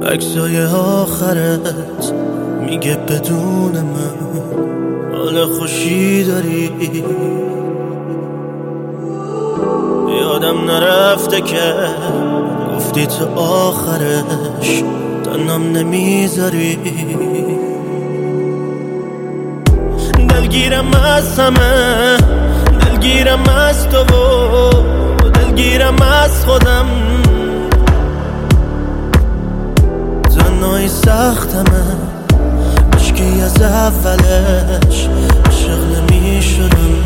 عکسای آخرت میگه بدون من حال خوشی داری. یادم نرفته که گفتی تو آخرش تنم نمیذاری. دلگیرم از همه، دلگیرم از تو و دلگیرم از خودم. تنهایی سختمه، عشقی از اولش عاشق نمیشدم.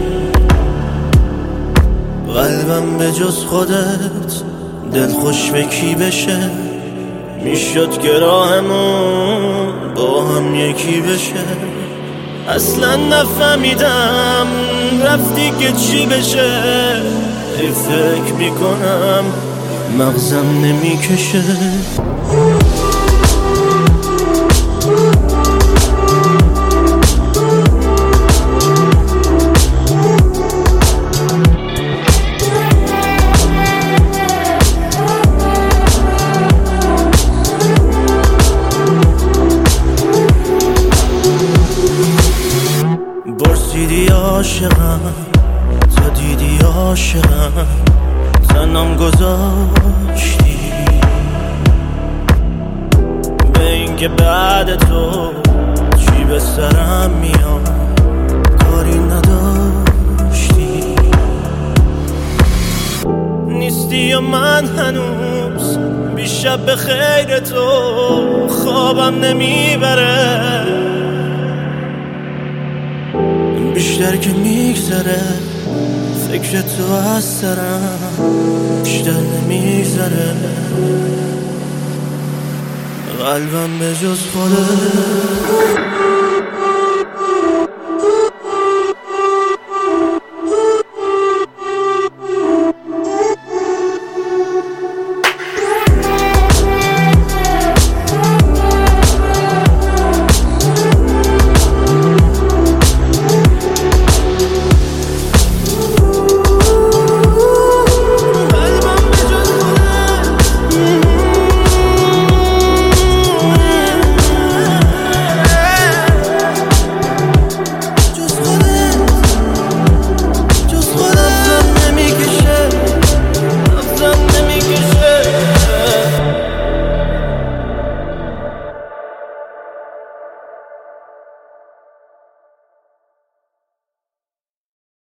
قلبم به جز خودت دل خوش به کی بشه، میشد که راهمون با هم یکی بشه. اصلا نفهمیدم رفتی که چی بشه. ای فکر میکنم مغزم نمیکشه. برسیدی عاشقم، تا دیدی عاشقم، تنم گذاشتی به اینکه بعد تو چی به سرم میاد کاری نداشتی. نیستی و من هنوز بیشب به خیر تو خوابم نمیبره. بیشتر که میگذره فکر تو از سرم بیشتر نمیگذره. قلبم به جز خودت